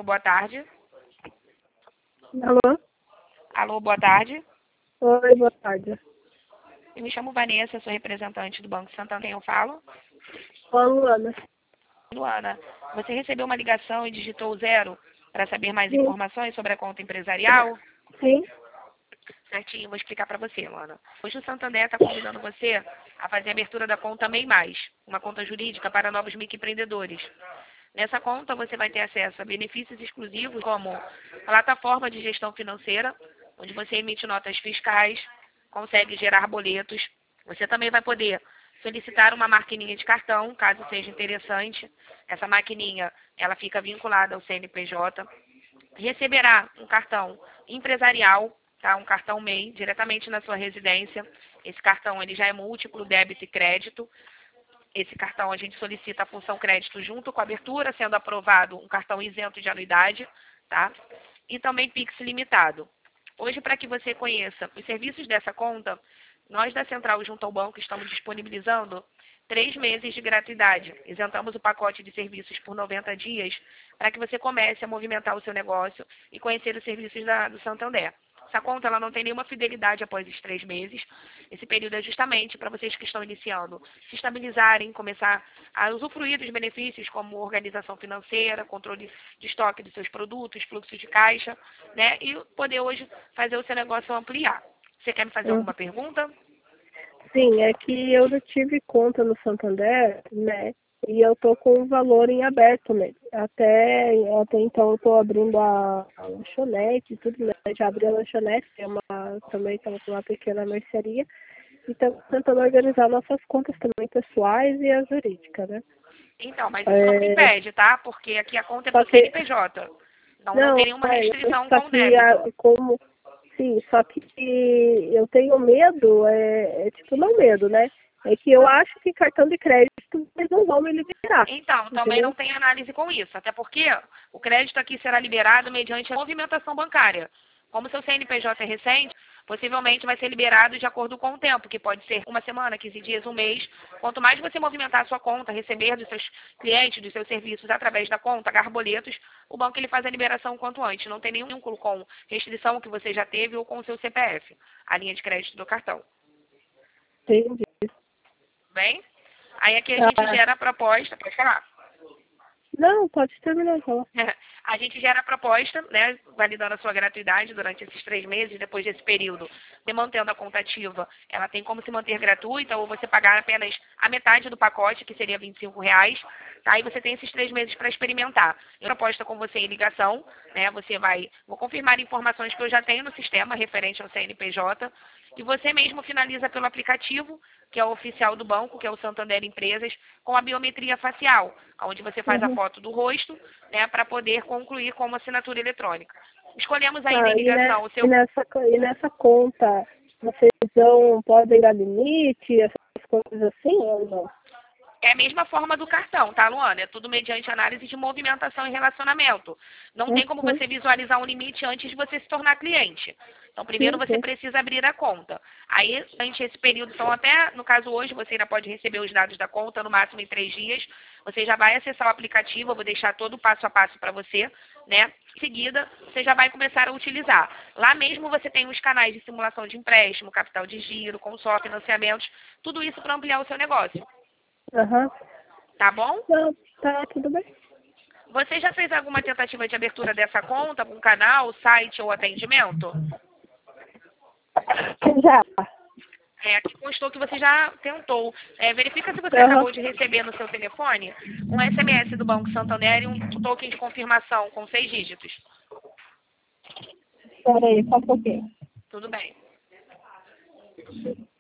boa tarde. Alô? Alô, boa tarde. Oi, boa tarde. Eu me chamo Vanessa, sou representante do Banco Santander. Quem eu falo? Olá, Luana. Luana, você recebeu uma ligação e digitou o 0 para saber mais Sim. informações sobre a conta empresarial? Sim? Certinho, vou explicar para você, Luana. Hoje o Santander está convidando você a fazer a abertura da conta MEI+, uma conta jurídica para novos microempreendedores. Nessa conta você vai ter acesso a benefícios exclusivos como plataforma de gestão financeira, onde você emite notas fiscais, consegue gerar boletos. Você também vai poder solicitar uma maquininha de cartão, caso seja interessante. Essa maquininha, ela fica vinculada ao CNPJ. Receberá um cartão empresarial, tá? Um cartão MEI, diretamente na sua residência. Esse cartão ele já é múltiplo débito e crédito. Esse cartão a gente solicita a função crédito junto com a abertura, sendo aprovado um cartão isento de anuidade, tá? E também Pix limitado. Hoje, para que você conheça os serviços dessa conta, nós da Central junto ao banco estamos disponibilizando 3 meses de gratuidade. Isentamos o pacote de serviços por 90 dias para que você comece a movimentar o seu negócio e conhecer os serviços do Santander. Essa conta ela não tem nenhuma fidelidade após os 3 meses. Esse período é justamente para vocês que estão iniciando se estabilizarem, começar a usufruir dos benefícios como organização financeira, controle de estoque dos seus produtos, fluxo de caixa, né? E poder hoje fazer o seu negócio ampliar. Você quer me fazer alguma pergunta? Sim, é que eu já tive conta no Santander, né? E eu tô com o valor em aberto, né? Até então eu tô abrindo a lanchonete e tudo, né? Já abri a lanchonete, também estamos com uma pequena mercearia. E estamos tentando organizar nossas contas também pessoais e a jurídica, né? Então, mas isso não te impede, tá? Porque aqui a conta é Só para o que, CNPJ. Não não, tem nenhuma restrição só com o que débito. como. Sim, só que eu tenho medo, tipo, não medo, né? É que eu acho que cartão de crédito eles não vão me liberar, Então, também não entendeu? tem análise com isso, até porque o crédito aqui será liberado mediante a movimentação bancária. Como seu CNPJ é recente, possivelmente vai ser liberado de acordo com o tempo, que pode ser uma semana, 15 dias, um mês. Quanto mais você movimentar a sua conta, receber dos seus clientes, dos seus serviços através da conta, boletos, o banco ele faz a liberação o quanto antes. Não tem nenhum vínculo com restrição que você já teve ou com o seu CPF, a linha de crédito do cartão. Entendi. Bem? Aí aqui a gente Ah, gera a proposta, pode falar. não, pode terminar, então. A gente gera a proposta, né, validando a sua gratuidade durante esses 3 meses, depois desse período, você mantendo a conta ativa, ela tem como se manter gratuita ou você pagar apenas a metade do pacote, que seria R$ 25, tá? E você tem esses 3 meses para experimentar. Eu proposta com você em ligação, né, vou confirmar informações que eu já tenho no sistema referente ao CNPJ, e você mesmo finaliza pelo aplicativo, que é o oficial do banco, que é o Santander Empresas, com a biometria facial, onde você faz a Uhum. foto do rosto, né, para poder concluir como assinatura eletrônica. Escolhemos ainda Tá, em ligação o seu... e nessa conta, vocês podem dar limite, essas coisas assim ou não? É a mesma forma do cartão, tá, Luana? É tudo mediante análise de movimentação e relacionamento. Não tem como Uhum. você visualizar um limite antes de você se tornar cliente. Então, primeiro Sim, você sim. precisa abrir a conta. Aí, durante esse período, então até, no caso hoje, você ainda pode receber os dados da conta, no máximo em 3 dias. Você já vai acessar o aplicativo, eu vou deixar todo o passo a passo para você, né? Em seguida, você já vai começar a utilizar. Lá mesmo você tem os canais de simulação de empréstimo, capital de giro, consórcio, financiamentos, tudo isso para ampliar o seu negócio. Aham. Tá bom? Não, tá, tudo bem. Você já fez alguma tentativa de abertura dessa conta, algum canal, site ou atendimento? Já. Aqui constou que você já tentou. Verifica se você Aham. acabou de receber no seu telefone um SMS do Banco Santander e um token de confirmação com 6 dígitos. Peraí, só um pouquinho. Tudo bem.